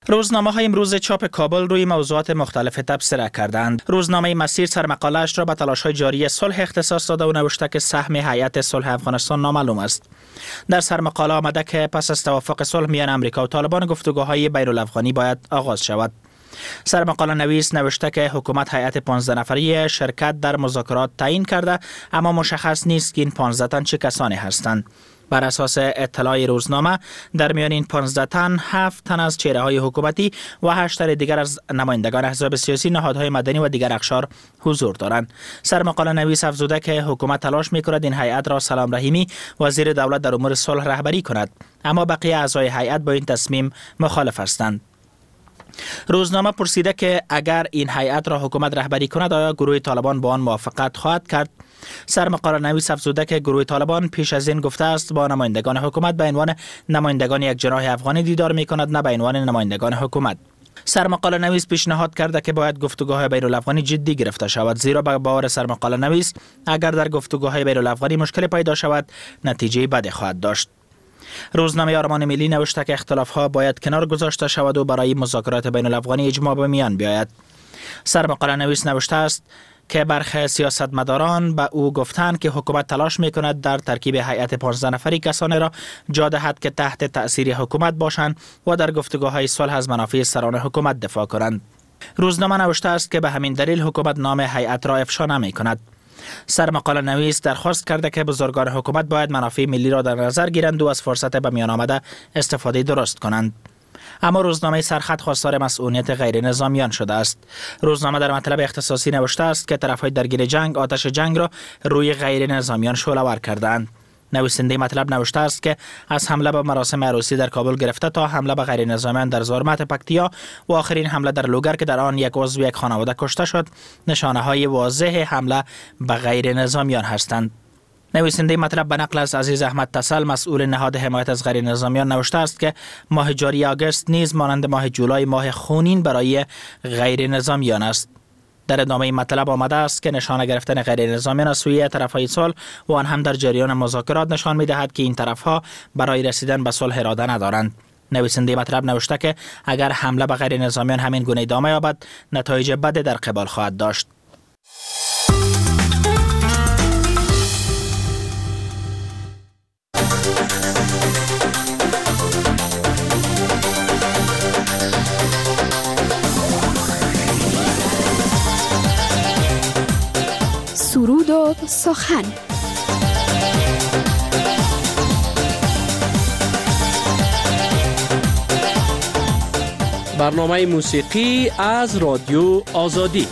روزنامه‌های امروز چاپ کابل روی موضوعات مختلف تبصره کردند. روزنامه مسیر سرمقاله‌اش را به تلاش‌های جاری صلح اختصاص داده و نوشته که سهم هیئت صلح افغانستان نامعلوم است. در سرمقاله آمده که پس از توافق صلح میان امریکا و طالبان گفتگوهای بین‌الافغانی باید آغاز شود. سرمقاله نویس نوشته که حکومت هیئت 15 نفری شرکت در مذاکرات تعیین کرده، اما مشخص نیست که این 15 تن چه کسانی هستند. بر اساس اطلاع روزنامه در میان این 15 تن 7 تن از چهره‌های حکومتی و 8 تن دیگر از نمایندگان احزاب سیاسی، نهادهای مدنی و دیگر اقشار حضور دارند. سرمقاله نویس افزوده که حکومت تلاش می‌کند این هیئت را سلام رحیمی وزیر دولت در امور صلح رهبری کند، اما بقیه اعضای هیئت با این تصمیم مخالف هستند. روزنامه پرسیده که اگر این هیئت را حکومت رهبری کند آیا گروه طالبان با آن موافقت خواهد کرد؟ سرمقاله نویس افزوده که گروه طالبان پیش از این گفته است با نمایندگان حکومت به عنوان نمایندگان یک جناح افغانی دیدار می‌کند، نه به عنوان نمایندگان حکومت. سرمقاله نویس پیشنهاد کرده که باید گفتگوهای بین‌الافغانی جدی گرفته شود، زیرا به باور سرمقاله نویس اگر در گفتگوهای بین‌الافغانی مشکل پیدا شود نتیجه بدی خواهد داشت. روزنامه آرمان ملی نوشته که اختلاف‌ها باید کنار گذاشته شود و برای مذاکرات بین‌الافغانی اجماع به میان بیاید. سرمقاله نویس نوشته است که برخی سیاستمداران به او گفتند که حکومت تلاش می‌کند در ترکیب هیئت 15 نفری کسانی را جا دهد که تحت تأثیر حکومت باشند و در گفتگوهای صلح از منافع سران حکومت دفاع کنند. روزنامه نوشته است که به همین دلیل حکومت نام هیئت را افشا نمی‌کند. سرمقاله نویس درخواست کرده که بزرگان حکومت باید منافع ملی را در نظر گیرند و از فرصت به میان آمده استفاده درست کنند. اما روزنامه سرخط خواستار مسئولیت غیر نظامیان شده است. روزنامه در مطلب اختصاصی نوشته است که طرفهای درگیر جنگ آتش جنگ را روی غیر نظامیان شعله‌ور کردند. نویسنده مطلب نوشته است که از حمله به مراسم عروسی در کابل گرفته تا حمله به غیر نظامیان در زرمت پکتیا و آخرین حمله در لوگر که در آن یک عضو یک خانواده کشته شد، نشانه‌های واضح حمله به غیر نظامیان هستند. نویسنده مطلب به نقل از عزیز احمد تسل مسئول نهاد حمایت از غیر نظامیان نوشته است که ماه جاری آگوست نیز مانند ماه جولای ماه خونین برای غیر نظامیان است. در ادامه مطلب آمده است که نشانه گرفتن غیر نظامیان از سوی طرفهای صلح و آن هم در جریان مذاکرات نشان می‌دهد که این طرفها برای رسیدن به صلح اراده ندارند. نویسنده مطلب نوشته که اگر حمله به غیر نظامیان همین گونه ادامه یابد نتایج بد در قبال خواهد داشت. سرود و سخن. برنامه موسیقی از رادیو آزادی.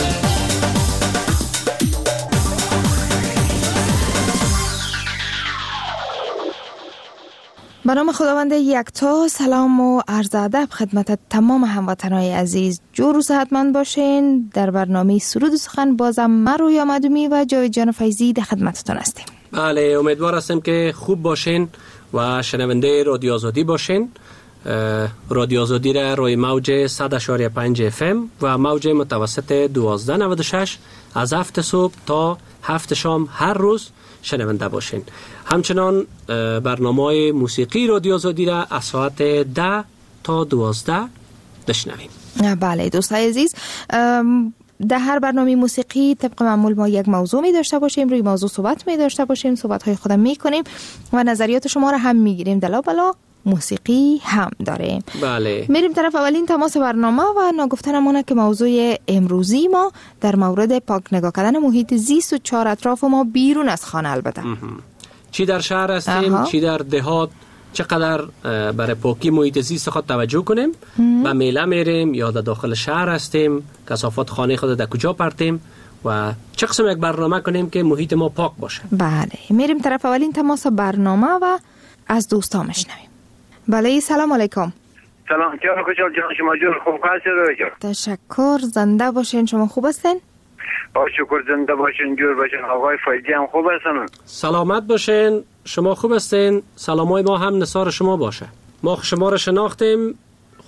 به نام خداوند یکتا، سلام و عرض ادب خدمت تمام هموطنان عزیز. جو روز صحتمند باشین. در برنامه سرود و سخن بازم من رویا مدومی و جاوید جان فیضی در خدمتتون هستیم. بله، امیدوار هستم که خوب باشین و شنونده رادیو آزادی باشین. رادیو آزادی را روی موج 100.5 FM و موج متوسط 1296 از 7 صبح تا 7 شام هر روز شنونده باشین. همچنان برنامه موسیقی رادیو آزادی را از ساعت 10 تا 12 بشنویم. بله دوستای عزیز، در هر برنامه موسیقی طبق معمول ما یک موضوع می داشته باشیم، روی موضوع صحبت می داشته باشیم، صحبت های خودم می کنیم و نظریات شما را هم می گیریم. دلا بلا موسیقی هم داریم. بله. میریم طرف اولین تماس برنامه و ناگفتنمونه که موضوع امروزی ما در مورد پاک نگاه کردن محیط زیست و چهار اطراف ما بیرون از خانه البته. چی در شهر هستیم، چی در دهات، چقدر برای پاکی محیط زیست خود توجه کنیم. به میله میریم یا در داخل شهر هستیم، کثافات خانه خود در کجا پرتیم و چه قسم یک برنامه کنیم که محیط ما پاک باشه. بله، میریم طرف اولین تماس برنامه و از دوستا میشنویم. بله، سلام علیکم. سلام، جان خوشحال جان، شما جور خوب هستید؟ تشکر، زنده باشین. شما خوب هستین؟ با شکر زنده باشین، جور باشین. آقای فیضی هم خوب هستن؟ سلامت باشین. شما خوب هستین؟ سلامای ما هم نثار شما باشه. ما شما را شناختیم،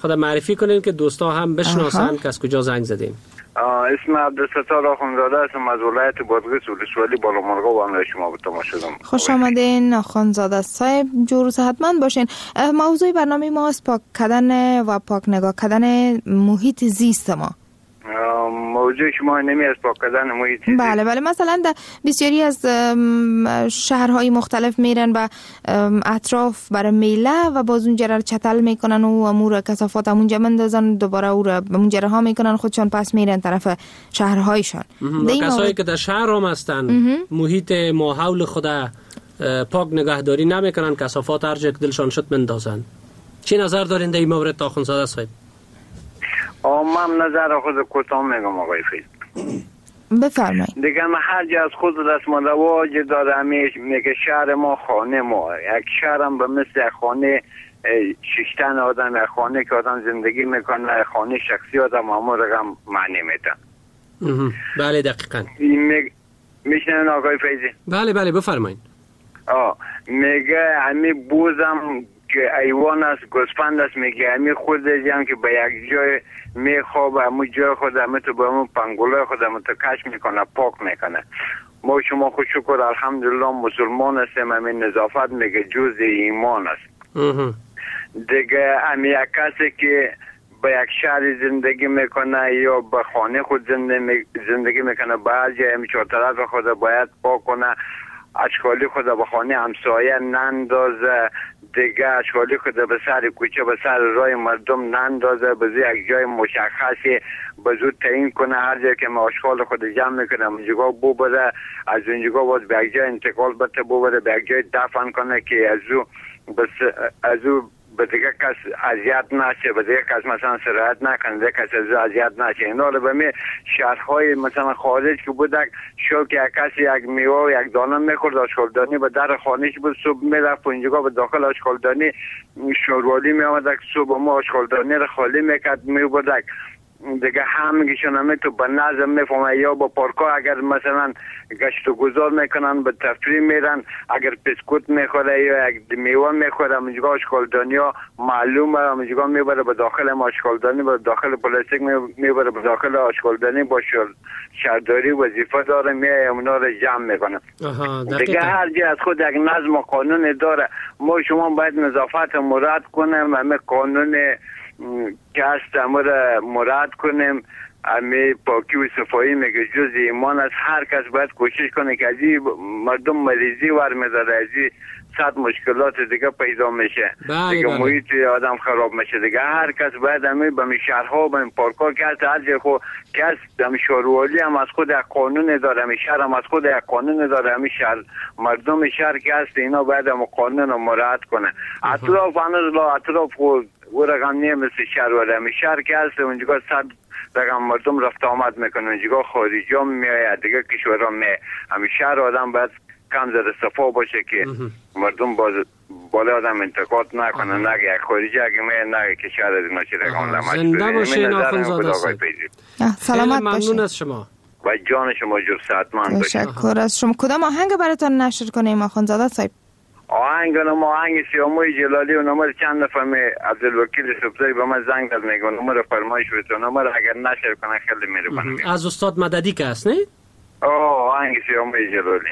خود معرفی کنین که دوستا هم بشناسن که از کجا زنگ زدین. اسم عبدالستار آخوندزاده هستم از ولایت بادغیس ولسوالی بالامرغاب و شما به تماشا دارم. خوش آمدین آخوندزاده صاحب، جور و صحتمند باشین. موضوع برنامه ما است پاک کردن و پاک نگاه کردن محیط زیست ما. موضوع شما نمی از پاک کردن محیط زیست؟ بله مثلا در بسیاری از شهرهای مختلف میرن و اطراف برای میله و باز اونجا را چتل میکنن و امور کثافات اونجا مندازن، دوباره او را به اونجا ها میکنن، خودشان پس میرن طرف شهرهایشان. کسایی که در شهر هم هستن محیط ماحول خود پاک نگهداری نمیکنن، کثافات هر جا که دلشان شد مندازن. چی نظر دارین در این مورد آخوندزاده صاحب؟ من نظر خود کوتاه میگم آقای فیض. بفرمایید. دیگه من هر جا از خود رسم و رواج داره میگه شهر ما خانه ما، یک شهرم به مثل خانه ششتن آدم، یک خانه که آدم زندگی میکنه، خانه شخصی آدم همون رقم معنی میدن. بله دقیقاً. میشنن آقای فیضی؟ بله بفرمایید. میگه همی بوزم که ایوان است، گوسفند است، میگه همی خود هم که به یک جای میخواب، همون جای خود همه تو به همون پنگوله خود همون تو کش میکنه، پاک میکنه. ما شما خود شکر الحمدلله مسلمان هستیم، همین نظافت میگه جز ایمان است. دیگه همی یک کسی که به یک شهر زندگی میکنه یا به خانه خود زندگی میکنه، به هر جای همی چهارطرف خود باید پاک کنه، اشکالی خود به خانه همسایه نندازه، دیگه اشکالی خود به سر کوچه به سر راه مردم نندازه، به یک جای مشخصی به زود تعیین کنه، هر جایی که اشکال خود جمع میکنه اونجا ببره، از اونجا باز به یک جای انتقال بده ببره، به یک جای دفن کنه که از او به دیگه کس اذیت نشه، به دیگه کس مثلا سرایت نکنه، دیگه کس از اذیت نشه. اینا رو به می شهرهای مثلا خارج که بودک شو که کسی یک میوه یک دانه میخورد، آشغالدانی به در خانهش بود، صبح میرفت اونجا به داخل آشغالدانی شوروالی میآمدک، صبح ما آشغالدانی رو خالی میکرد میبردک. دیگه همگیشون همه تو به نظم میفهمه، یا با پارکا اگر مثلا گشت و گذار میکنن به تفریح میرن، اگر بسکوت میخوره یا یک میوه میخوره اونجا آشغالدانی ها معلومه، اونجا میبره به داخل آشغالدانی، به داخل پلاستیک میبره به داخل آشغالدانی، با شهرداری وظیفه داره میای اونا رو جمع میکنه. دیگه هر جا از خود یک نظم و قانون داره، ما شما باید نظافت مراد کنیم، همه قانون که هست امور مراد کنیم، همه پاکی و صفایی میگه جز ایمان است. هر کس باید کوشش کنه که از این مردم مریضی ورمیداره، از این صد مشکلات دیگه پیدا میشه، دیگه محیط آدم خراب میشه. دیگه هر کس باید همه به شهرها به پارکا که هست، هر جای خود که هست همه شهروالی هم از خود یک قانون داره، همه شهر هم از خود یک قانون داره، همه شهر مردم شهر که هست اینا باید همه قانون رو مراعات کنه. اطراف هنوز اطراف خود و رقم نیه مثل شهر ولی همه شهر که هست اونجا صد رقم مردم رفت آمد میکنه، اونجا خارجی هم میآید، دیگه کشورها همه شهر آدم باید کم زده صفا باشه که مردم بالا آدم انتقاد نکنه، نگه یک خارجی اگه نگه که شهر از اینا چی رقم لمش زنده باشین آخوندزاده صاحب. سلامت باشین. ممنون از شما و جان شما جور صحتمند باشین. تشکر از شما. کدام آهنگ براتون نشر کنیم آخوندزاده صاحب؟ آهنگ سیاموی جلالی و نمبر چند نفر عبدالوکیل سبزایی به من زنگ داد میگه نمبر فرمایش بده، نمبر اگر نشر کنه خیلی میره. از استاد مددی که هست نه؟ آهنگ سیاموی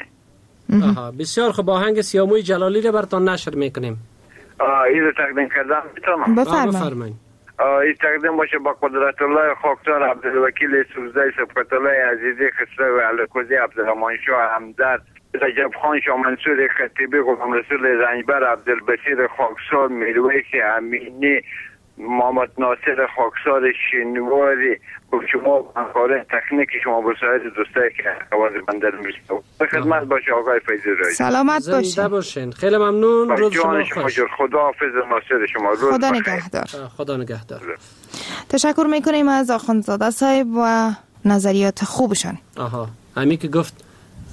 جلالی. بسیار خوب، آهنگ سیاموی جلالی رو براتون نشر میکنیم. این رو تقدیم کردم میتونم؟ بفرمایید. این تقدیم باشه با قدرت الله خاکسار عبدالوکیل سبزایی، سبقت الله عزیزی خسرو و علکوزی، عبدالرحمن شاه حمدرد، رجب خان شاه منصور خطیبی، غلام رسول رنجبر، عبدالبصیر خاکسار، میرویس امینی، محمد ناصر خاکسار شنواری، با شما همکاران تکنیک شما با سایر دوستایی که آواز بنده رو میشنوند. به خدمت باشه آقای فیضی رایی. سلامت باشین. خیلی ممنون. روز شما خوش. خدا حافظ ناصر شما. روز خدا نگهدار. خدا نگهدار. تشکر میکنیم از آخوندزاده صاحب و نظریات خوبشان. همین که گفت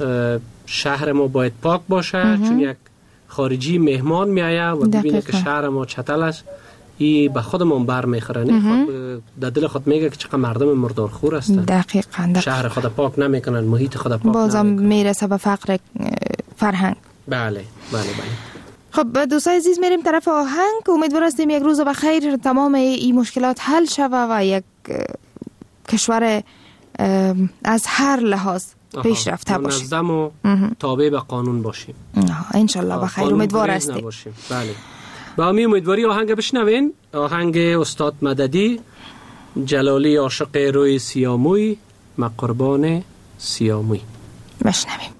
شهر ما باید پاک باشه، چون یک خارجی مهمان میآید و ببینه که شهر ما چتل است، این به خودمون بر میخوره، در دل خود میگه که چقدر مردم مردارخور هستن. دقیقاً. شهر خود پاک نمیکنن، محیط خود پاک بازم میرسه به فقر فرهنگ. بله. خب دوستای عزیز میریم طرف آهنگ. امیدوار هستیم یک روز بخیر تمام این مشکلات حل شود و یک کشور از هر لحاظ پیشرفته باشیم، منظم و تابع به قانون باشیم انشالله بخیر. امیدوار هستیم. بله. با امیدواری آهنگ بشنوین. آهنگ استاد مددی، جلالی عاشق روی سیاموی، ما قربان سیاموی. بشنویم.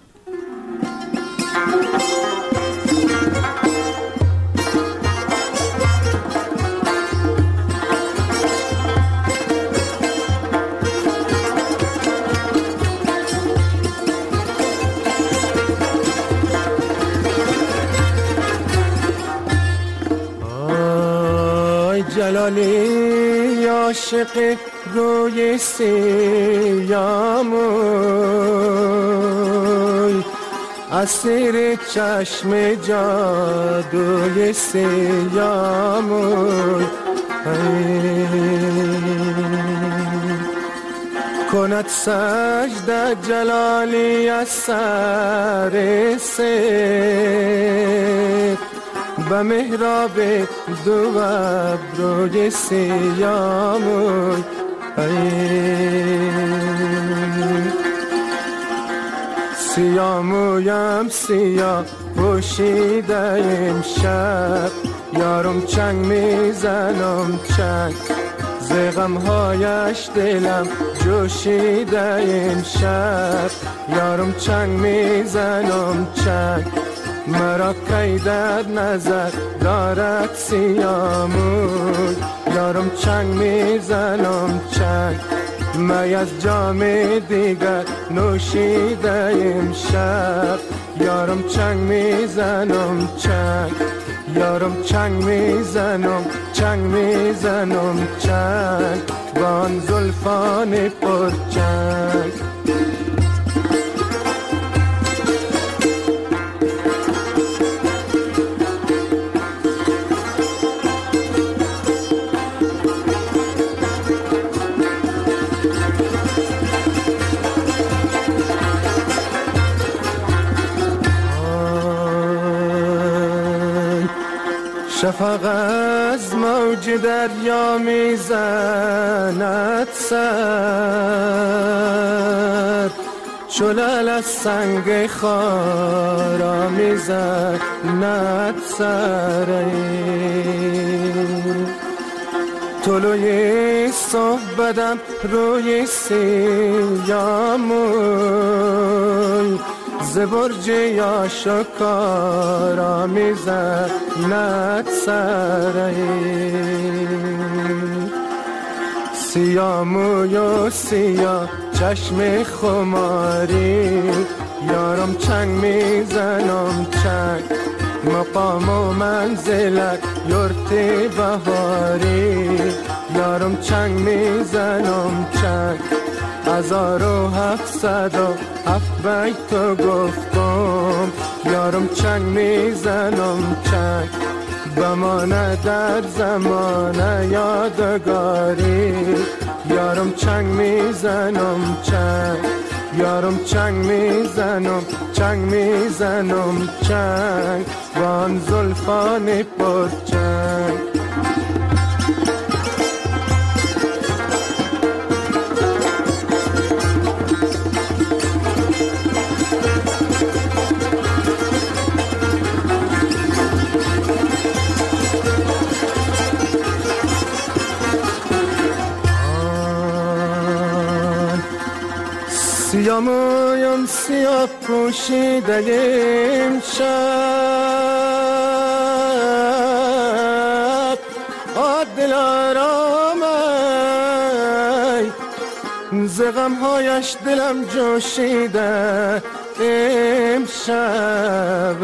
جلالی عاشق روی سیاموی، اسیر چشم جادوی سیاموی، کند سجده جلالی از سر سر، به محراب دو ابروی سیاموی، سیامویم سیاه پوشیده امشب، یارم چنگ میزنم چنگ، ز غمهایش دلم جوشیده امشب، یارم چنگ میزنم چنگ، مرا کی در نظر دارد سیاموی، یارم چنگ میزنم چنگ، می از جام دیگر نوشیده امشب، یارم چنگ میزنم چنگ، یارم چنگ میزنم چنگ میزنم چنگ، با آن زلفان پرچنگ. شفق از موج دریا میزند سر، شلال از سنگ خارا میزند سر، طلوع صحبتم روی سیاموی، ز برج آشکارا میزند سر، سیاموی و سیاه چشم خماری، یارم چنگ میزنم چنگ، مقام و منزلت یورت بهاری، یارم چنگ میزنم چنگ، 1707 بیت گفتم، یارم چنگ میزنم چنگ، بمانه در زمان یادگاری، یارم چنگ میزنم چنگ، یارم چنگ میزنم چنگ میزنم چنگ، وان زلفان پرچنگ. سیامویم سیاه پوشیده امشب، دلارام ز غمهایش دلم جوشیده امشب،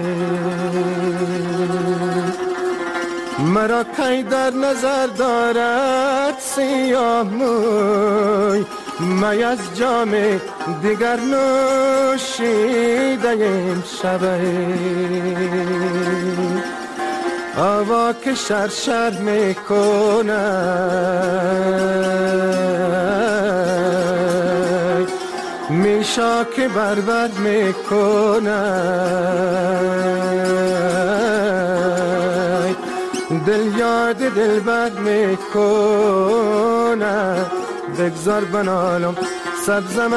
مرا کی در نظر دارد سیاموی، می از جام دیگر نوشیده امشب، آوا که شرشر میکنه میشا که بربر میکنه دل یاد دل بر میکنه بگذار بنالم سبزم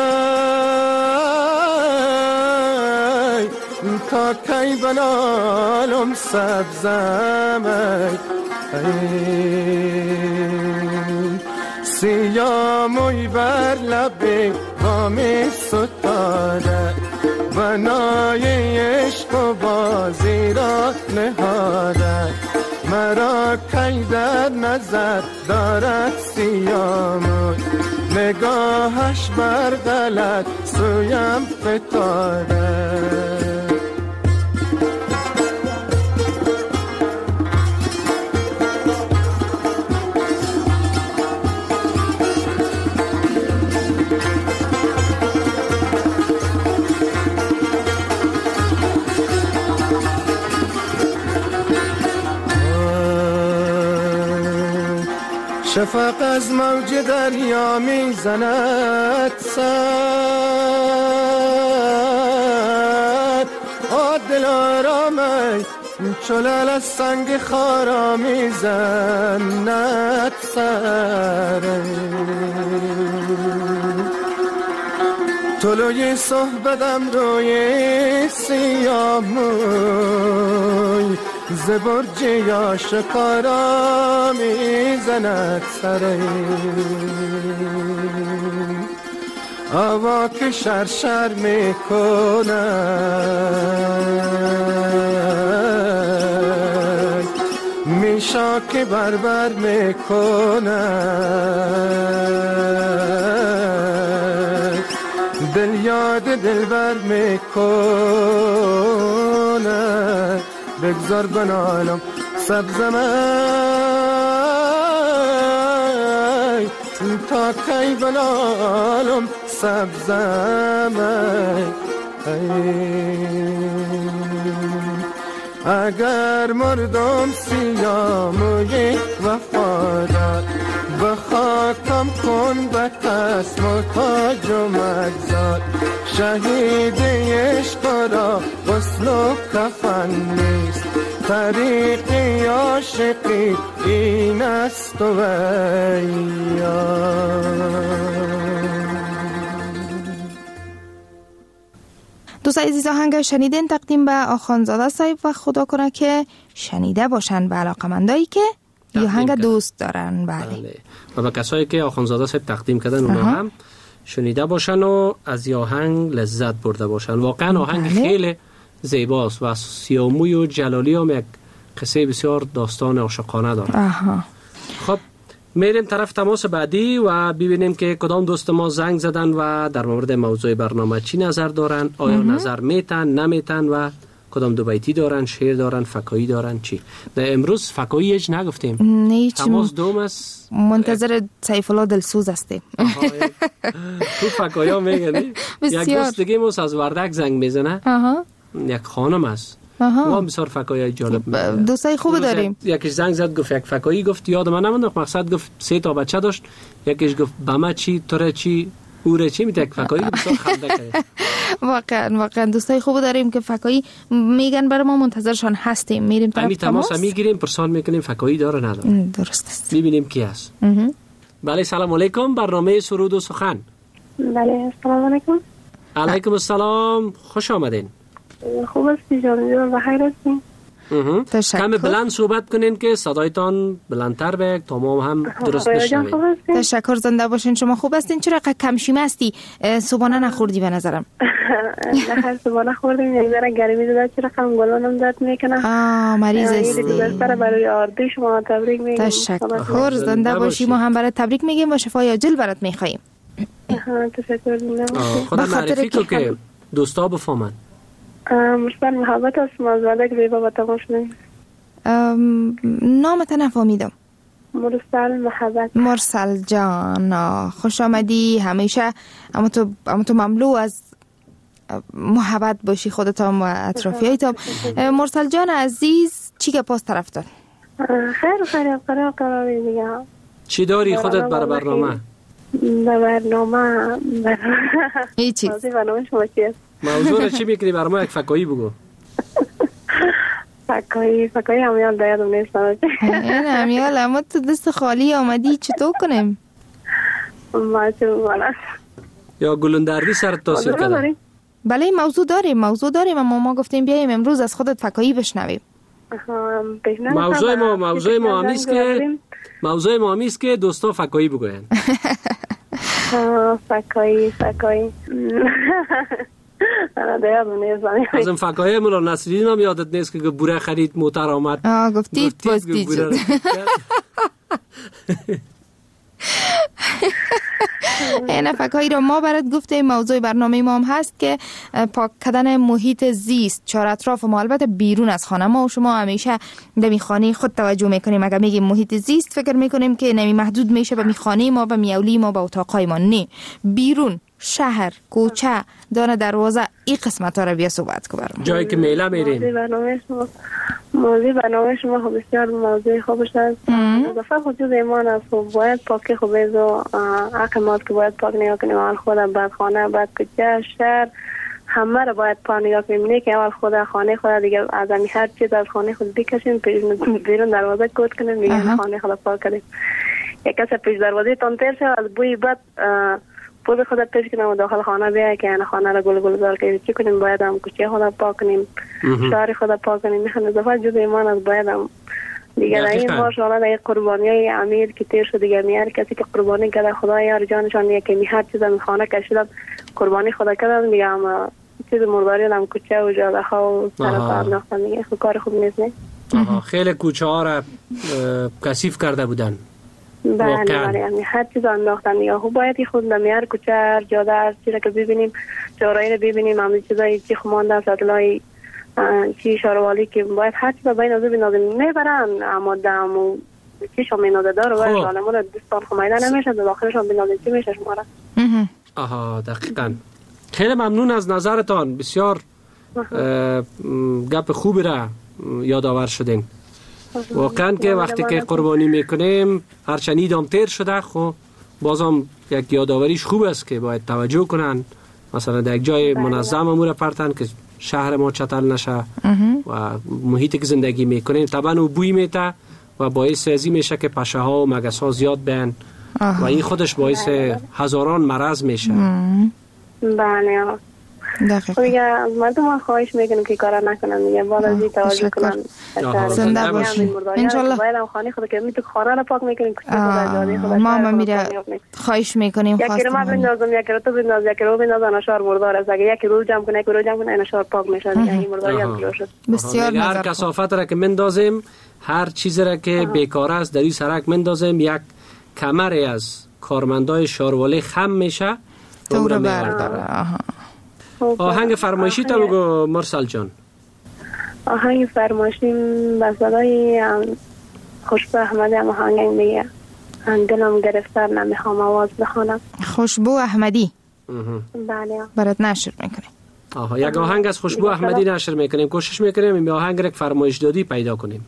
تا کی بنالم سبزم سیاموی بر لب بامی ستاره بنای عشق و بازی را نهاده مرا کی در نظر دارد سیاموی نگاهش بر غلط سویم فتاده شفق از موج دریا میزند سر دل آرامی چلال از سنگ خارا میزند سر طلوی صحبتم روی سیاموی زبرج یا شکارا میزند سره هوا که شرشر میکنه میشا که بربر میکنه دل یاد دل بر میکنه بگذار بنالم سبزم تا کی بنالم سبزم اگر مردم سیاموی وفادار به خاکم کن به کس محتاج و مگذار شهید عشق را غسل و کفن نیست طریق عاشقی این است و دوستان عزیز آهنگ شنیدین تقدیم به آخوندزاده صاحب و خدا کنه که شنیده باشن به علاقمندایی که آهنگ دوست دارن. بله. و به کسایی که آخوندزاده صاحب تقدیم کردن اونا هم شنیده باشن و از آهنگ لذت برده باشن. واقعا آهنگ خیلی زیباست و سیاموی و جلالی هم یک قصه بسیار داستان عاشقانه داره. خب میریم طرف تماس بعدی و ببینیم که کدام دوست ما زنگ زدن و در مورد موضوع برنامه چی نظر دارن، آیا نظر میتن نمیتن و کدام دو بیتی دارن، شعر دارن، فکایی دارن، چی. امروز فکایی هیچ نگفتیم. تماس دوم است. منتظر سیف الله دلسوز هستیم. تو فکایی ها میگنی؟ یک دوست دیگه موس از وردک زنگ میزنه. یک خانم است. ما بسیار فکایی جالب دوستای خوب داریم. یکیش زنگ زد گفت یک فکایی گفت یاد من نموند، مقصد گفت 3 تا بچه داشت، یکیش گفت بما چی توره چی اوره چی، میگه یک فکایی بسیار خنده کرد. واقعا دوستای خوب داریم که فکایی میگن، برای ما منتظرشان هستیم. میریم طرف تماس میگیریم، پرسان میکنیم فکایی داره نداره. درست است. ببینیم کی است. بله سلام علیکم، برنامه سرود و سخن. بله سلام علیکم. علیکم السلام، خوش آمدین. خوب هستی جان، بخیر هستین؟ کمی بلند صحبت کنین که صدایتان بلندتر به تا ما هم درست بشنویم. تشکر، زنده باشین. شما خوب هستین؟ چرا کم شیمه هستی؟ صبحانه نخوردی به نظرم؟ نه صبحانه خوردیم، یک ذره گرمی زده، چرا کم گلانم درد میکنه. مریض هستی. برای آرزوی شما تبریک میگم. تشکر، زنده باشی. ما هم برات تبریک میگیم و شفای عاجل برات میخوایم. تشکر. خدا معرفی که دوستا بفهمن. مرسل محبت است، از وعده که زیبا با تمام شدیم. نامت نفهمیدم. مرسل محبت. مرسل جان، خوش آمدی. همیشه اما تو مملو از محبت باشی، خودت هم و اطرافیایت هم. مرسل جان عزیز، چی که پاس طرف دار؟ خیر قراری دیگه. چی داری خودت برای برنامه؟ برنامه ای چیز موضوع برنامه شما چی است؟ موضوع را چی میکنی؟ برای ما یک فکایی بگو. فکایی همیال دایدم نیست. این همیال اما تو دست خالی آمدی چطور کنیم؟ معصوم بالا یا گلندردی سر تاثیر کرده؟ بله موضوع داریم اما ما گفتیم بیاییم امروز از خودت فکایی بشنویم. موضوع ما همیست که دوستا فکایی بگوین. فکایی از این فکایی مولا نصرین هم یادت نیست که بوره خرید موتر آمد گفتید بازدید شد. این فکایی را ما برات گفتیم. موضوع برنامه ما هم هست که پاک کردن محیط زیست، چهار اطراف ما، البته بیرون از خانه. ما و شما همیشه به می خانه خود توجه میکنیم. اگر میگیم محیط زیست فکر میکنیم که نمی محدود میشه به می خانه ما و میولی ما و اتاقای ما. نه، بیرون، شهر، کوچه، دانه دروازه، این قسمت ها رو بیا صحبت کن برام. جایی که میله میریم. موضوع برنامه شما بسیار موضوع خوبش است. دفعه خودجوز ایمان است و باید پاکی خوبیز و عقل ماست که باید پاک نگاه کنیم. اول خود بعد خانه، بعد کوچه، شهر، همه رو باید پاک نگاه کنیم. نه که اول خود خانه خود دیگه از هر چیز از خانه خود بکشیم بیرون دروازه کود کنیم دیگه خانه خود پاک کنیم. یک کس پیش دروازه تانتر شد از بوی بد پول خود پیش کنیم و داخل خانه بیایی که خانه را گل که چی کنیم. باید هم کوچه خود پاک کنیم، شهر خود پاک کنیم. میخوام دفعه جز ایمان از باید هم دیگر این ماشاءالله در قربانی های امیر که تیر شد دیگر میار کسی که قربانی کرده خدا یار جانشان یکی می هر چیز هم خانه کشیدم قربانی خدا کردم دیگه هم چیز مرداری هم کوچه و جاده ها و سرطان انداختن دیگه کار خوب نیست. نه خیلی کوچه ها را کثیف کرده بودن. بله هر چیز انداختن دیگه. خوب باید خود نمیار کوچه جاده هر چیزی که ببینیم چهارایی رو ببینیم همین چیزایی چی خمانده سطلای چی شاروالی که باید هر چیز بین از بینازیم نبرن اما دم و چی شما بینازه داره باید ظالمون دستان خمیده نمیشه داخلشان بینازیم چی میشه شما را. دقیقا. خیلی ممنون از نظرتان. بسیار گپ خوبی را یادآور شدین. واقعا که وقتی که قربانی میکنیم هرچند ایدام تیر شده خب بازم یک یادآوریش خوب است که باید توجه کنن مثلا در یک جای منظم امور پرتن که شهر ما چتل نشه و محیطی که زندگی میکنیم طبعا او بوی میته و باعث ازی میشه که پشه ها و مگس ها زیاد بین و این خودش باعث هزاران مرض میشه. بله دیگه از مردم خواهش میکنم که کار نکنن دیگه بعد از این توجه کنن زنده باشین انشالله. باید هم خانه خود که میتو خانه را پاک میکنیم ما میره خواهش میکنیم یکی رو ما بندازم یکی رو تو بنداز یکی رو بنداز نشار مردار است اگه یکی روز جمع کنه یکی روز جمع کنه نشار پاک میشه دیگه این مرداری هم کلو شد. بسیار هر کثافت را که مندازیم هر چیزی را که بیکار است در این سرک مندازیم یک کمری از کارمندای شاروالی خم میشه تو رو برداره. آهنگ فرمایشی تا بگو مرسل جان. آهنگ فرمایشی به صدای خوشبو احمدی هم آهنگ میگه دلم گرفتار نمیخوام آواز بخونم. خوشبو احمدی بله برات نشر میکنیم. یک آهنگ از خوشبو احمدی نشر میکنیم. کوشش میکنیم این آهنگ را فرمایش دادی پیدا کنیم.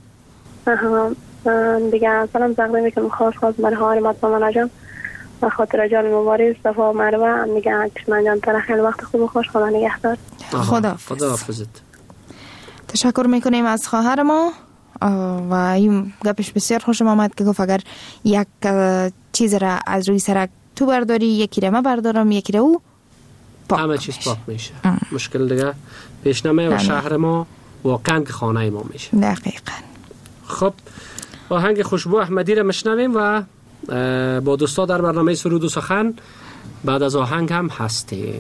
دیگه سلام تقدیم میکنم خاص برای حالمات مامان جان و خاطر جان مبارز صفا مروه میگه کشمن جان تر خیلی وقت خوب و خوش خدا نگهدار. خداحافظت. تشکر میکنیم از خواهر ما و این گپش بسیار خوشم آمد که گفت اگر یک چیز را از روی سرک تو برداری یکی را من بردارم یکی را او پاک همه چیز پاک میشه. مشکل دیگه پیش نمیه و شهر ما واقعا که خانه ما میشه. دقیقاً. خب آهنگ خوشبو احمدی را میشنویم و با دوستا در برنامه سرود و سخن بعد از آهنگ هم هستیم.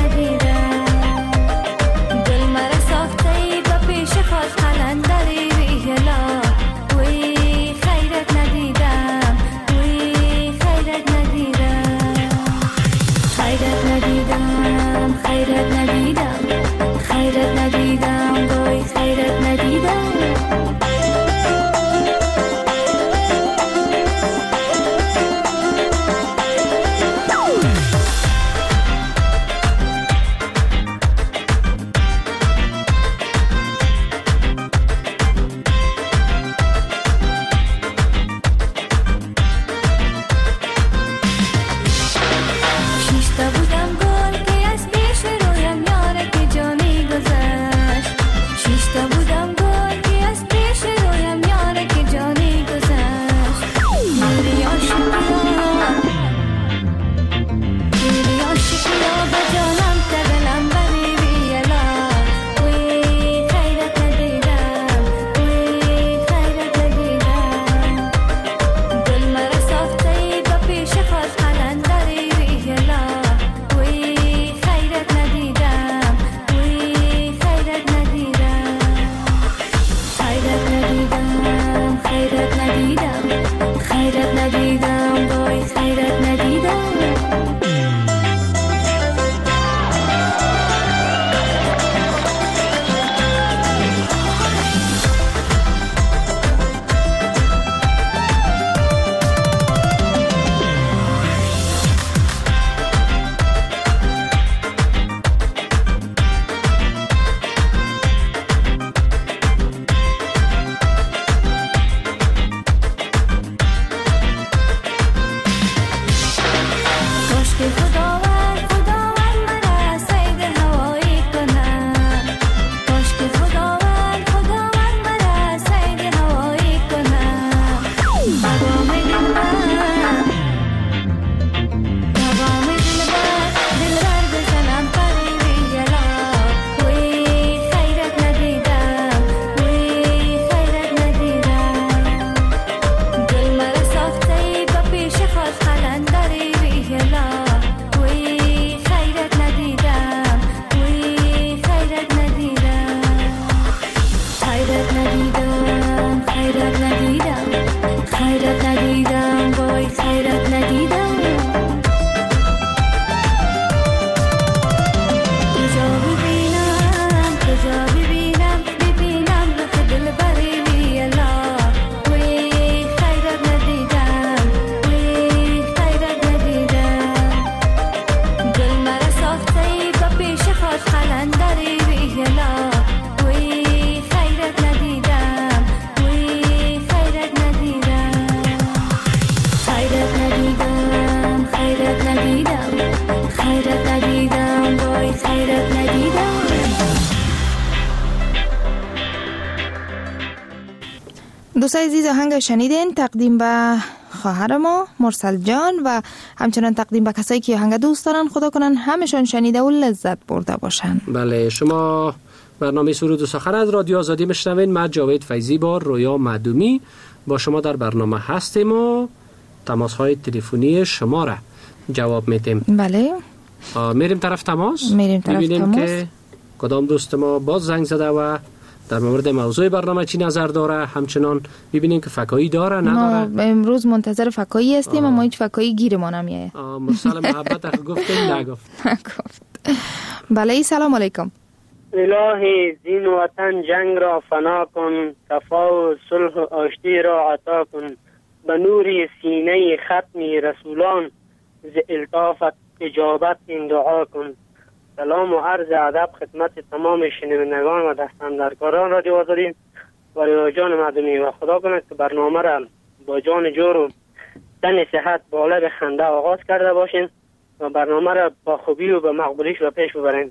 دل مرا ساخته ای با پیش خواست قلندری دوستای عزیز، آهنگ شنیدین تقدیم به خواهر ما مرسل جان و همچنان تقدیم به کسایی که آهنگ دوست دارن. خدا کنن همشون شنیده و لذت برده باشن. بله، شما برنامه سرود و سخن از رادیو آزادی میشنوین. من جاوید فیضی با رویا معدومی با شما در برنامه هستیم و تماس های تلفنی شما را جواب میدیم. بله، میریم طرف تماس. ببینیم که کدام دوست ما باز زنگ زده و در مورد موضوع برنامه چی نظر داره. همچنان ببینیم که فکایی داره نداره. ما امروز منتظر فکایی هستیم اما هیچ فکایی گیرمان نمیاد. مرسل محبت گفتیم نگفت. بله، سلام علیکم. الهی زین وطن جنگ را فنا کن، صفا و صلح و آشتی را عطا کن، به نور سینه ختم رسولان ز الطافت اجابت این دعا کن. سلام و عرض ادب خدمت تمام شنوندگان و دستاندرکاران رادیو آزادی و رویا جان معدومی و خدا کند که برنامه را با جان جور و تن صحت بالا به خنده آغاز کرده باشین و برنامه را با خوبی و با مقبولیش و پیش ببرین.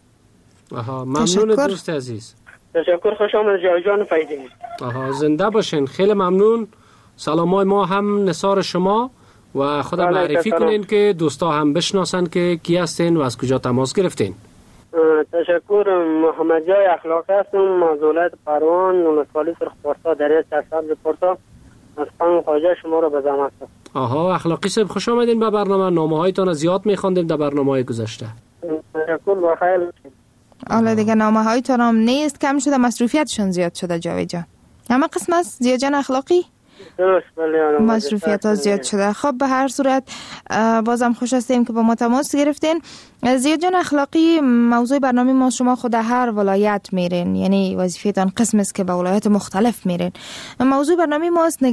ممنون دوست عزیز. تشکر، خوش آمد جان فیضی. زنده باشین. خیلی ممنون. سلامای ما هم نثار شما و خدا معرفی کنین که دوستا هم بشناسن که کی هستین و از کجا تماس گرفتین. تشکر. محمد جای اخلاقی هستم از ولایت پروان، ولسوالی سرخپارسا در سرسبز پارسا. از پنج خواجه شما را به زحمت هستم. اخلاقی صاحب خوش آمدین به برنامه. نامه‌هایتان زیاد می‌خواندیم در برنامه‌های گذشته. تشکر، بخیر. حالا دیگه نامه‌هایتان هم نیست، کم شده، مصروفیتشون زیاد شده جاوید جان. همه قسم است زیاد جان اخلاقی. درست، بله. مصروفیت ها زیاد شده. خب به هر صورت بازم خوش هستیم که با ما تماس گرفتین. زیاد جان اخلاقی، موضوع برنامه ما شما خود هر ولایت میرین، یعنی وظیفه‌تان قسم است که به ولایت مختلف میرین. موضوع برنامه ما است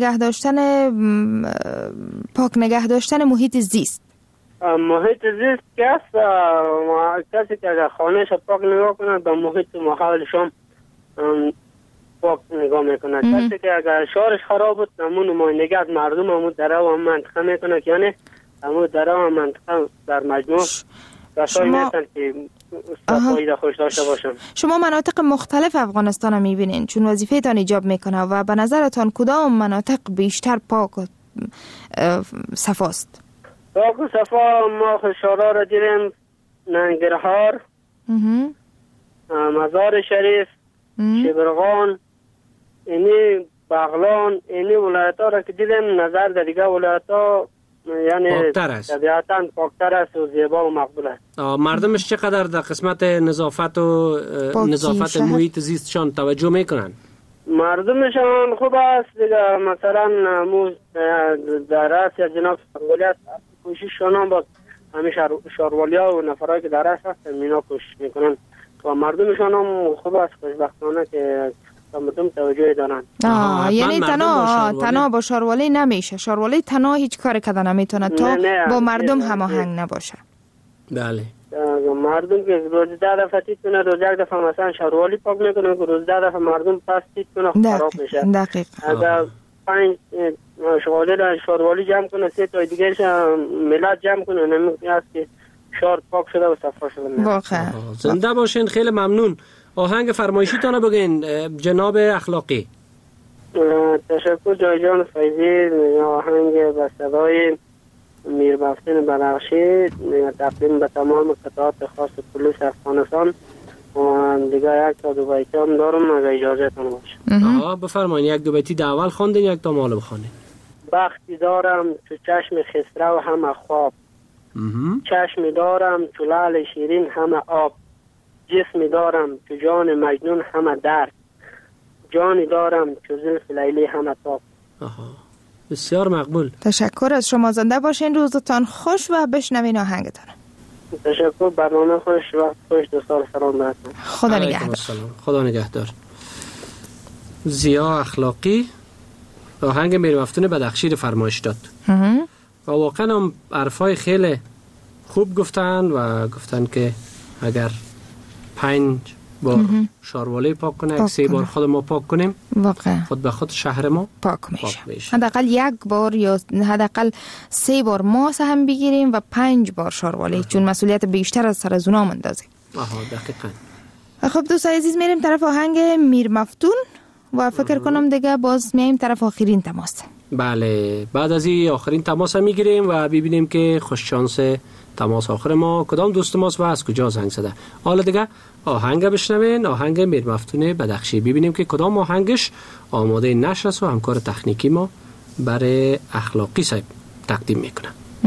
پاک نگه داشتن محیط زیست. محیط زیست کسی که اگر خانهش پاک نگاه کنه به محیط محاولشون پاک نگاه میکنه. کسی که اگر شهرش خراب بود همون نمایندگی از مردم همون دره و منطقه میکنه که یعنی همون دره و منطقه در مجموع کسایی میتن که صفایی را خوش داشته باشن. شما مناطق مختلف افغانستان رو میبینین چون وظیفه تان ایجاب میکنه و به نظرتان کدام مناطق بیشتر پاک و صفاست؟ پاک و صفا ما شورا را دیدیم، ننگرهار، مزار شریف، شبرغان، اینی بغلان، اینی ولایت ها را که دیدیم نظر در دیگه ولایت ها یعنی طبیعتاً پاکتر است و زیبا و مقبول است. مردمش چقدر در قسمت نظافت و نظافت محیط زیستشان توجه میکنن؟ مردمشان خوب است دیگه. مثلا در رأس جناب سروالیت کوشششان هم با همه شارولیا و نفرهایی که در رأس هستن مینا کوشش میکنن و مردمشان هم خوب است، خوشبختانه که مردم توجه دارن. یعنی تنها با شاروالی نمیشه، شاروالی تنها هیچ کار کردن نمیتونه تا با مردم هماهنگ نباشه. بله، مردم که روز 10 دفعه تیت کنه، روز 1 دفعه مثلا شاروالی پاک میکنه، روز 10 دفعه مردم پس تیت کنه خراب میشه. دقیق. اگر 5 شاروالی جمع کنه 3 تا دیگه ملت جمع کنه نمیشه است که شار پاک شده و صفا شده. واقعا زنده باشین. خیلی ممنون. آهنگ فرمایشی تانو بگین جناب اخلاقی. تشکر جان فیضی. آهنگ به صدای میر مفتون بنفشی تقدیم به تمام قطعات خاص پلیس افغانستان و دیگه یک تا دو بیتی هم دارم اگر اجازه تان باشه. بفرمایید. یک دو بیتی در اول خواندین، یک تا مال بخوانید. بختی دارم تو چشم خسرو و همه خواب، چشم دارم تو لعل شیرین همه آب، جسم دارم تو جان مجنون همه درد، جانی دارم تو زلف لیلی همه تاب. بسیار مقبول. تشکر از شما. زنده باشین، روزتان خوش و بشنوین آهنگتان. تشکر. برنامه خوش و خوش. 2 سال سلام براتون. خدا نگهدار. خدا نگهدار. زیا اخلاقی آهنگ میر مفتون بدخشی فرمایش داد و واقعا هم حرفای خیلی خوب گفتن و گفتن که اگر 5 بار شاروالی پاک کنه، 3 بار خود ما پاک کنیم، واقعا خود به خود شهر ما پاک میشه. حداقل 1 بار یا حداقل 3 بار ما سهم بگیریم و 5 بار شاروالی، چون مسئولیت بیشتر از سر از اونا مندازیم. دقیقاً. خب دوستان عزیز، میریم طرف آهنگ میر مفتون و فکر کنم دیگه باز میایم طرف آخرین تماس. بله، بعد از این آخرین تماس میگیریم و ببینیم که خوش شانس تماس آخر ما کدام دوست ماست و از کجا زنگ زده. حالا دیگه آهنگ بشنوین، آهنگ میر مفتون بدخشی، ببینیم که کدام آهنگش آماده نشر است و همکار تکنیکی ما برای اخلاقی صاحب تقدیم میکنه.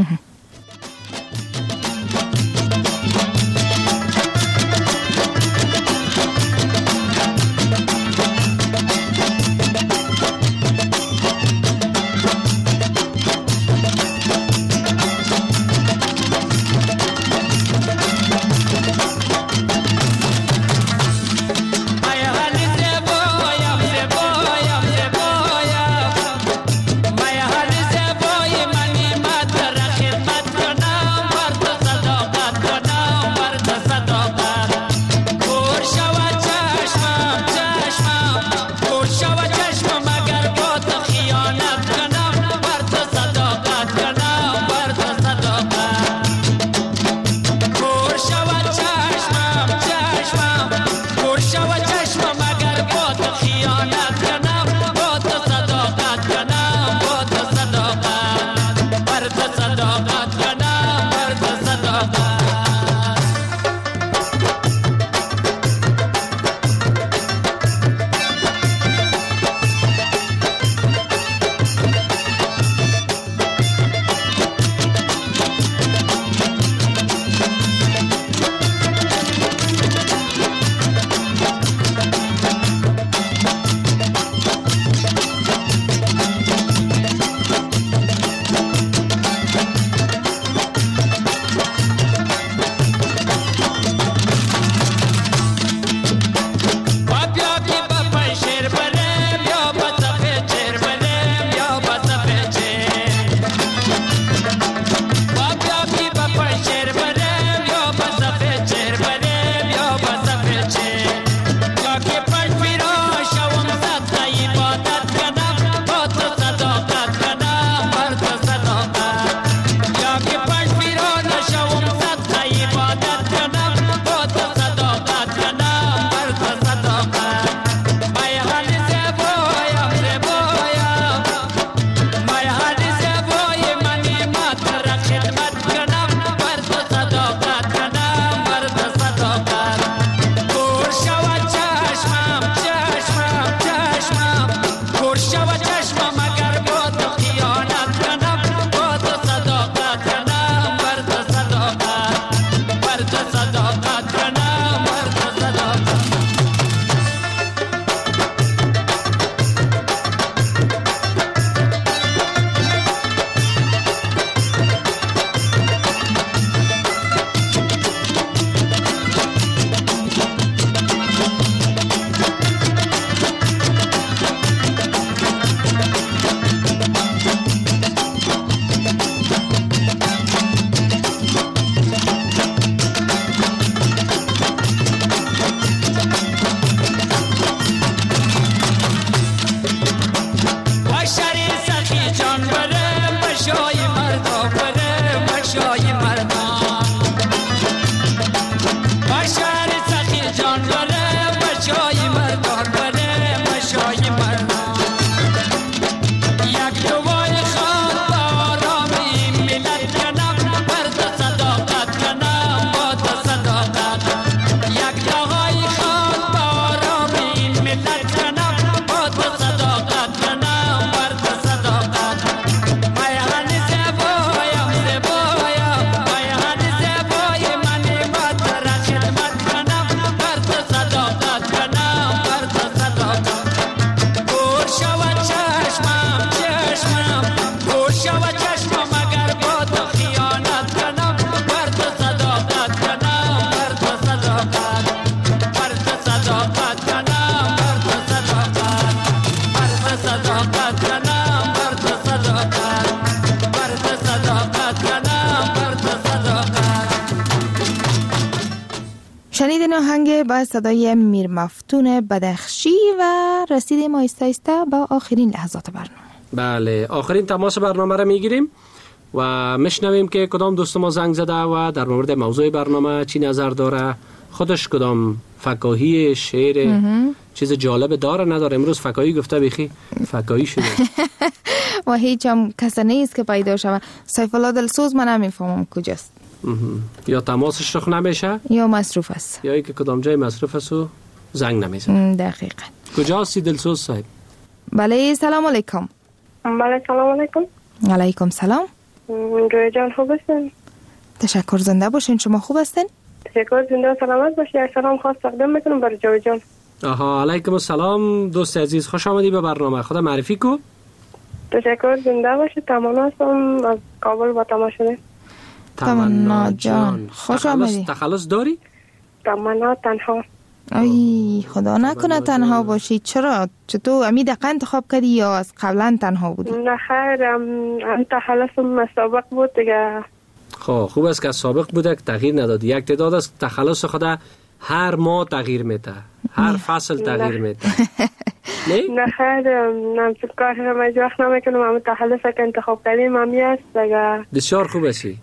شنیدین آهنگ با صدای میر مفتون بدخشی و رسیدیم آهسته آهسته با آخرین لحظات برنامه. بله، آخرین تماس برنامه را میگیریم و میشنویم که کدام دوست ما زنگ زده و در مورد موضوع برنامه چی نظر داره، خودش کدام فکاهی، شعر چیز جالب داره نداره؟ امروز فکایی گفته بخی فکایی شده و هیچ هم کسی نیست که پیدا شود. سیف الله دلسوز من نمیفهمم کجاست. یا تماسش رخ نمیشه یا مصروف است، یا ای که کدام جای مصروف است و زنگ نمیزنه. دقیقاً. کجاستی دلسوز صاحب؟ بله سلام علیکم. بله سلام علیکم. علیکم سلام. روی جان خوب هستین؟ تشکر، زنده باشین. شما خوب هستین؟ تشکر، زنده سلامت باشی. سلام خاص تقدیم میکنم برای جوی جان. آها، علیکم السلام دوست عزیز، خوش آمدی به برنامه. خدا معرفی کو. تشکر، زنده باشی. تمنا هستم از کابل با تماشا. تمنا جان خوش آمدی. تخلص داری؟ تمنا تنها. ای خدا نکنه تنها باشی. چرا؟ چطور امی دقیقا انتخاب کردی یا از قبلا تنها بودی؟ نه خیر، ام تخلصم سابق بود دیگه. خب خوب است که سابق بوده که تغییر ندادی. یک تعداد از تخلص خدا هر ماه تغییر میده، هر فصل تغییر میده. نه خیر، نمچه کار هم از وقت نمیکنم. ام تخلص که انتخاب کردیم امی است دیگه. بسیار خوب هستی.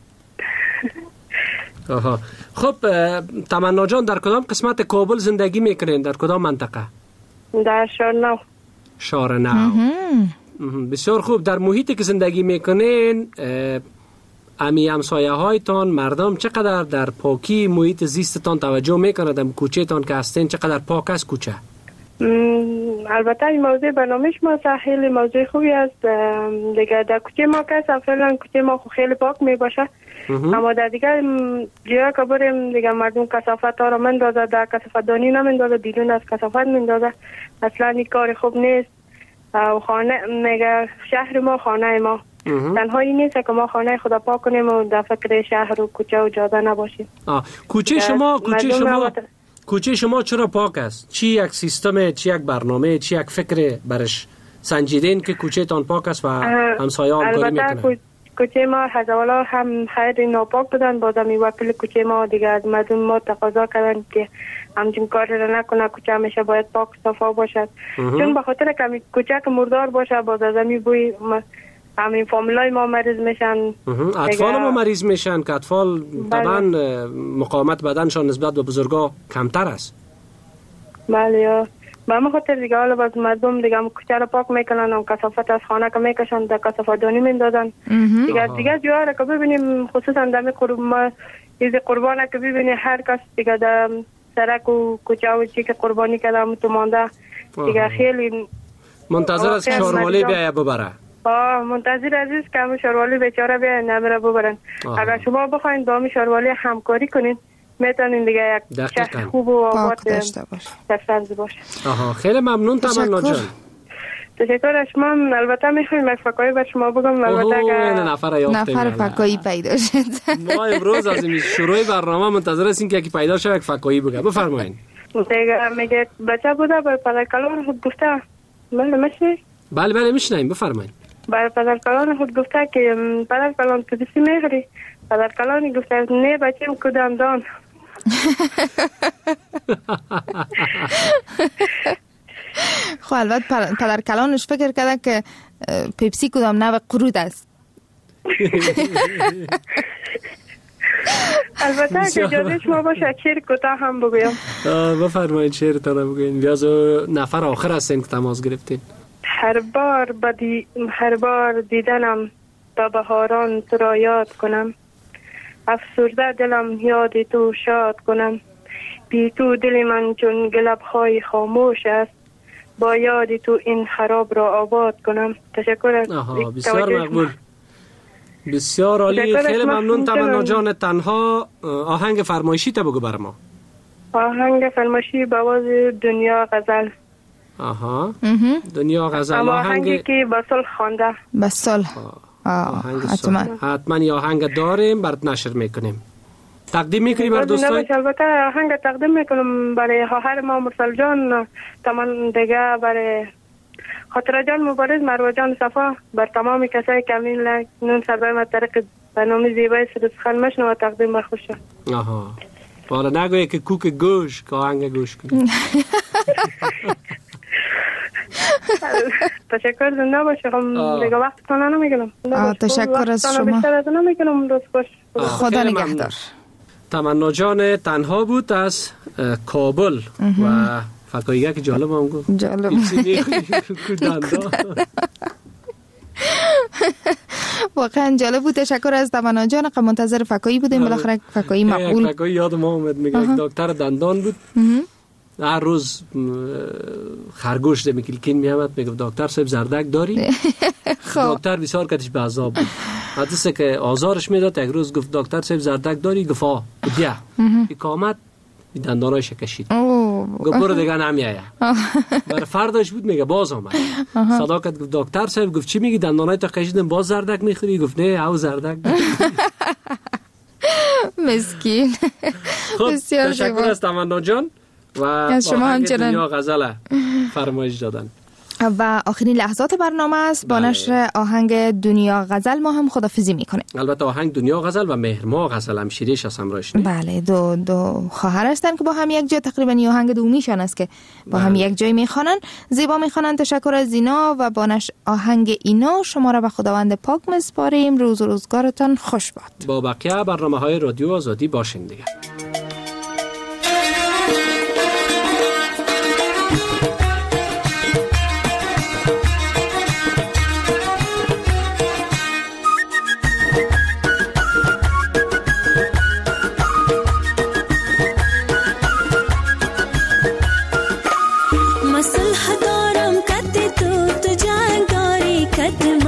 آها، خب تمنا جان در کدام قسمت کابل زندگی میکنین؟ در کدام منطقه؟ در شارنو. شارنو. بسیار خوب. در محیطی که زندگی میکنین امی همسایه هایتان مردم چقدر در پاکی محیط زیستتان توجه میکنند؟ در کوچه تان که هستین چقدر پاک است کوچه؟ البته این موضوع برنامه شما خیلی موضوع خوبی است دیگه. در کوچه ما که فعلا کوچه ما خیلی پاک می باشه، اما در دیگه جایی که بریم دیگه مردم کثافت ها را مندازه، در کثافت دانی نمندازه، بیرون از کثافت مندازه. اصلا این کار خوب نیست. و خانه میگه شهر ما خانه ما تنها این نیست که ما خانه خدا پاک کنیم و در فکر شهر و کوچه و جاده نباشیم. کوچه شما چرا پاک است؟ چی یک سیستم، چی یک برنامه، چی یک فکر برش سنجیدین که کوچه تان پاک است و همسایه همکاری میکنن؟ کوچه ما از اولا هم خیلی ناپاک بودن، بازم این وکیل کوچه ما دیگه از مردم ما تقاضا کردن که همچین کار را نکنه، کوچه همیشه باید پاک صفا باشد. چون به خاطر که کوچه که مردار باشه باز از همین بوی همین فامیلای ما مریض میشن. اطفال ما مریض میشن که اطفال طبعا مقاومت بدنشان نسبت به بزرگا کمتر است. بله یا به همه خاطر دیگه حالا باز مردم دیگه کوچه رو پاک میکنن، هم کثافت از خانه که میکشن در کثافت دانی میندازن دیگه جوها را که ببینیم خصوصا در قربانه که ببینی هر کس دیگه در سرک و کوچه و چی که قربانی کرده تو مانده دیگه خیلی منتظر است که شاروالی بیایه ببره. منتظر عزیز که همه شاروالی بیچاره بیایه نبره ببرن. اگر شما بخواین با همه شاروالی همکاری کنین میتونین دیگه یک شهر خوب و آباد داشته باشه. خیلی ممنون تمنا جان. تشکر از شما. البته میخوایم یک فکایی بر شما بگم. نفر فکایی پیدا شد. ما امروز از این شروع برنامه منتظر هستیم که یکی پیدا شد یک فکایی بگه. بفرمایید. دیگه میگه بچه بوده به پدرکلان خود گفته. بله میشنیم. بفرمایید. برای پدرکلان خود گفته که پدرکلان تو دستی میخوری. پدرکلانی گفته نه بچیم کدام دان. خب البته پدرکلانش فکر کرده که پیپسی کدام نوع قرود است. البته که اجازه شما باشه شعر کوتاه هم بگویم. بفرمایید شعرتان رو بگوین. بیاز نفر آخر هستین که تماس گرفتین. هر بار دیدنم تا بهاران تو را یاد کنم، افسرده دلم یاد تو شاد کنم، بی تو دل من چون گلب‌های خاموش است، با یاد تو این خراب را آباد کنم. تشکر از بسیار مقبول. بسیار عالی. خیلی ممنون تمنا جان. تنها آهنگ فرمایشی تا بگو بر ما. آهنگ فرمایشی به آواز دنیا غزل. دنیا غزل. آهنگی که با صلح خوانده. با صلح. حتما یه آهنگ داریم برات نشر میکنیم. تقدیم میکنی بر دوستان؟ البته آهنگ تقدیم میکنم برای خواهر ما مرسل جان، تمام دیگه برای خاطر جان مبارز، مروه جان صفا، بر تمام کسایی که همین نون سربایم از طریق برنامه زیبای سخن مشنو و تقدیم بخوش شد. حالا نگویه که کوک گوش که آهنگ گوش کنی. تشکر. زنده باشه. دیگه وقت کنه نمیگنم. تشکر از شما. خدا نگهدار. تمنا جان تنها بود از کابل و فکاییه که جالب هم گفت. جالب. واقعا جالب بود. تشکر از تمنا جان. منتظر فکایی بودیم، بالاخره فکایی مقبول. فکایی یاد ما اومد، میگه دکتر دندان بود. هر روز خرگوش ده میکلکین میامد، میگه دکتر صاحب زردک داری؟ دکتر بسیار کتش به عذاب بود. حدیثه که آزارش میداد. یک روز گفت دکتر صاحب زردک داری؟ گفت آه. بیا اقامت دندانایش کشید. گفت برو دیگه نمیایه. بر فرداش بود، میگه باز آمد. صداقت گفت دکتر صاحب، گفت چی میگی دندانای تا کشیدم باز زردک میخوری؟ گفت نه او زردک. مسکین. خب تشکر از تمنا جان و شما همچنین دنیا غزل فرمایش دادن. و آخرین لحظات برنامه است. با نشر آهنگ دنیا غزل ما هم خدافظی میکنه. البته آهنگ دنیا غزل و مهرما غزل هم شیریش از همراهش. بله، دو خواهر هستن که با هم یک جا، تقریبا این آهنگ دومیشان است که با هم یک جای میخوانن، زیبا میخوانن. تشکر از اینا و با نشر آهنگ اینا شما را به خداوند پاک میسپاریم. روز و روزگارتان خوش باد. با بقیه برنامه‌های رادیو آزادی باشین دیگه. मसलह दौरम कते तो जंगारी कदम